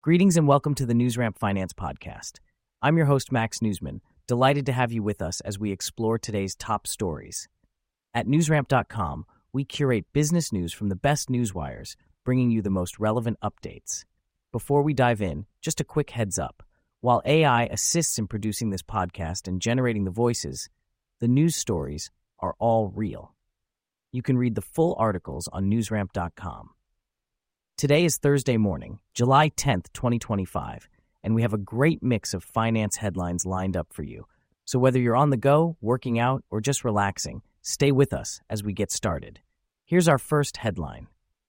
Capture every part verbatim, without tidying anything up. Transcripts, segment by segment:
Greetings and welcome to the NewsRamp Finance Podcast. I'm your host, Max Newsman, delighted to have you with us as we explore today's top stories. At newsramp dot com, we curate business news from the best newswires, bringing you the most relevant updates. Before we dive in, just a quick heads up. While A I assists in producing this podcast and generating the voices, the news stories are all real. You can read the full articles on newsramp dot com. Today is Thursday morning, July tenth, twenty twenty-five, and we have a great mix of finance headlines lined up for you. So whether you're on the go, working out, or just relaxing, stay with us as we get started. Here's our first headline.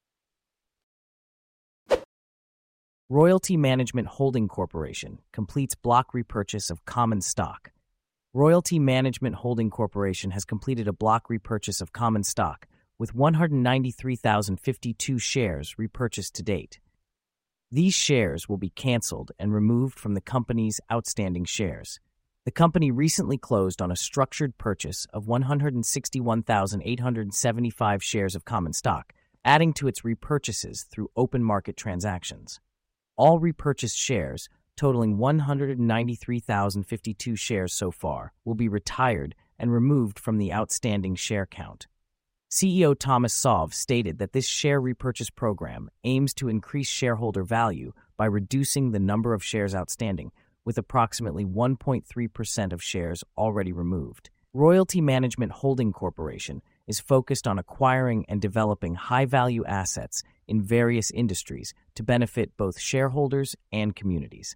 Royalty Management Holding Corporation completes block repurchase of common stock. Royalty Management Holding Corporation has completed a block repurchase of common stock, with one hundred ninety-three thousand fifty-two shares repurchased to date. These shares will be canceled and removed from the company's outstanding shares. The company recently closed on a structured purchase of one hundred sixty-one thousand eight hundred seventy-five shares of common stock, adding to its repurchases through open market transactions. All repurchased shares, totaling one hundred ninety-three thousand fifty-two shares so far, will be retired and removed from the outstanding share count. C E O Thomas Sov stated that this share repurchase program aims to increase shareholder value by reducing the number of shares outstanding, with approximately one point three percent of shares already removed. Royalty Management Holding Corporation is focused on acquiring and developing high-value assets in various industries to benefit both shareholders and communities.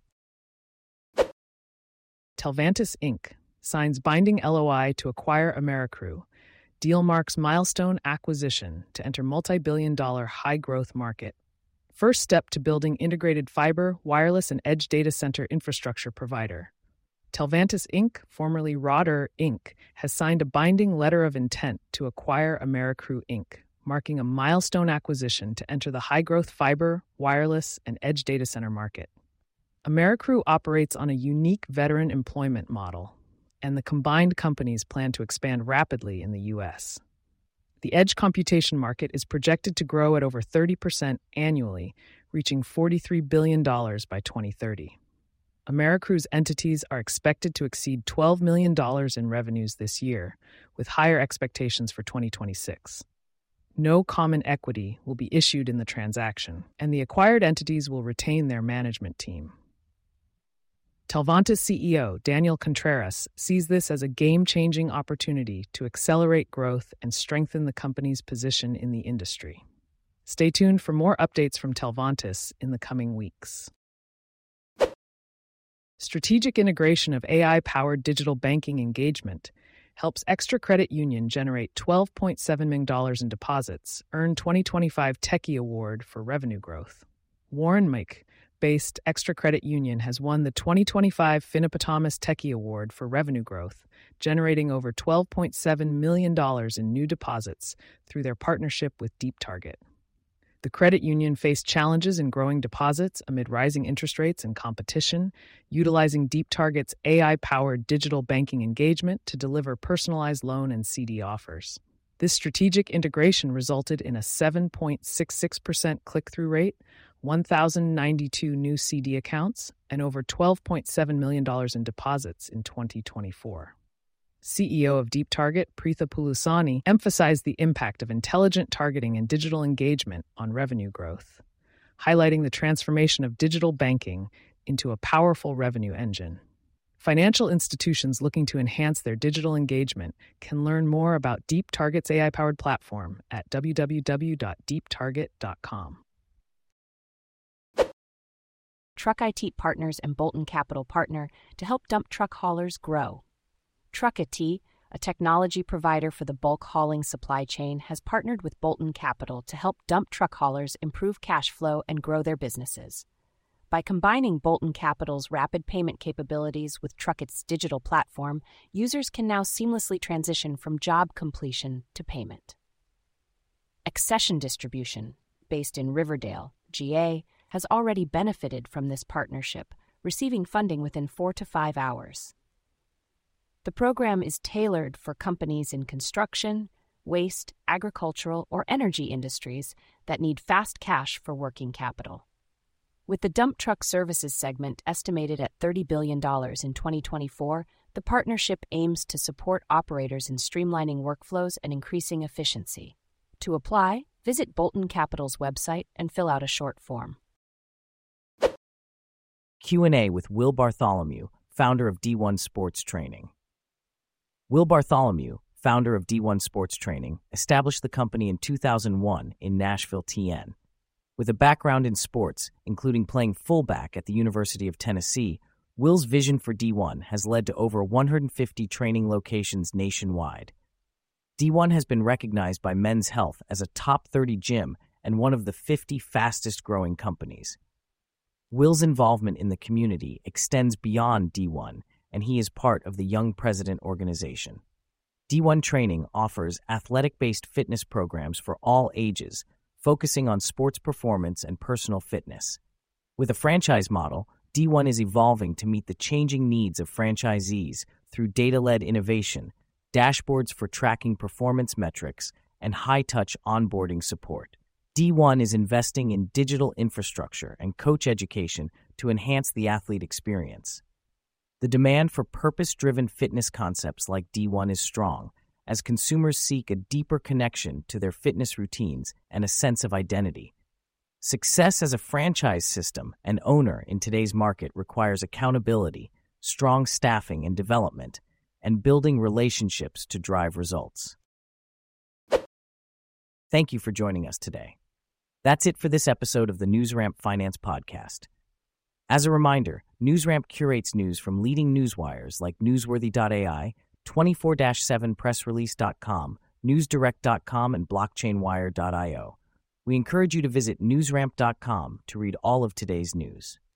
Telvantis Incorporated signs binding L O I to acquire Americrew. Deal marks milestone acquisition to enter multi-billion dollar high-growth market. First step to building integrated fiber, wireless, and edge data center infrastructure provider. Telvantis Incorporated, formerly Roder Incorporated, has signed a binding letter of intent to acquire Americrew Incorporated, marking a milestone acquisition to enter the high-growth fiber, wireless, and edge data center market. Americrew operates on a unique veteran employment model, and the combined companies plan to expand rapidly in the U S. The edge computation market is projected to grow at over thirty percent annually, reaching forty-three billion dollars by twenty thirty. Americrew's entities are expected to exceed twelve million dollars in revenues this year, with higher expectations for twenty twenty-six. No common equity will be issued in the transaction, and the acquired entities will retain their management team. Telvantis C E O Daniel Contreras sees this as a game-changing opportunity to accelerate growth and strengthen the company's position in the industry. Stay tuned for more updates from Telvantis in the coming weeks. Strategic integration of A I-powered digital banking engagement helps Extra Credit Union generate twelve point seven million dollars in deposits, earn twenty twenty-five Techie Award for revenue growth. Warren Mike based Extra Credit Union has won the twenty twenty-five Finnipotamus Techie Award for revenue growth, generating over twelve point seven million dollars in new deposits through their partnership with DeepTarget. The credit union faced challenges in growing deposits amid rising interest rates and competition, utilizing DeepTarget's A I-powered digital banking engagement to deliver personalized loan and C D offers. This strategic integration resulted in a seven point six six percent click-through rate, one thousand ninety-two new C D accounts, and over twelve point seven million dollars in deposits in twenty twenty-four. C E O of DeepTarget, Preetha Pulusani, emphasized the impact of intelligent targeting and digital engagement on revenue growth, highlighting the transformation of digital banking into a powerful revenue engine. Financial institutions looking to enhance their digital engagement can learn more about DeepTarget's A I-powered platform at w w w dot deep target dot com. Truck I T partners and Bolton Capital partner to help dump truck haulers grow. Truck I T, a technology provider for the bulk hauling supply chain, has partnered with Bolton Capital to help dump truck haulers improve cash flow and grow their businesses. By combining Bolton Capital's rapid payment capabilities with Truckit's digital platform, users can now seamlessly transition from job completion to payment. Accession Distribution, based in Riverdale, G A, has already benefited from this partnership, receiving funding within four to five hours. The program is tailored for companies in construction, waste, agricultural, or energy industries that need fast cash for working capital. With the dump truck services segment estimated at thirty billion dollars in twenty twenty-four, the partnership aims to support operators in streamlining workflows and increasing efficiency. To apply, visit Bolton Capital's website and fill out a short form. Q and A with Will Bartholomew, founder of D one Sports Training. Will Bartholomew, founder of D one Sports Training, established the company in two thousand one in Nashville, Tennessee. With a background in sports, including playing fullback at the University of Tennessee, Will's vision for D one has led to over one hundred fifty training locations nationwide. D one has been recognized by Men's Health as a top thirty gym and one of the fifty fastest-growing companies. Will's involvement in the community extends beyond D one, and he is part of the Young President organization. D one Training offers athletic-based fitness programs for all ages, focusing on sports performance and personal fitness. With a franchise model, D one is evolving to meet the changing needs of franchisees through data-led innovation, dashboards for tracking performance metrics, and high-touch onboarding support. D one is investing in digital infrastructure and coach education to enhance the athlete experience. The demand for purpose-driven fitness concepts like D one is strong, as consumers seek a deeper connection to their fitness routines and a sense of identity. Success as a franchise system and owner in today's market requires accountability, strong staffing and development, and building relationships to drive results. Thank you for joining us today. That's it for this episode of the NewsRamp Finance Podcast. As a reminder, NewsRamp curates news from leading newswires like Newsworthy dot A I, twenty-four seven press release dot com, newsdirect dot com, and blockchain wire dot io. We encourage you to visit newsramp dot com to read all of today's news.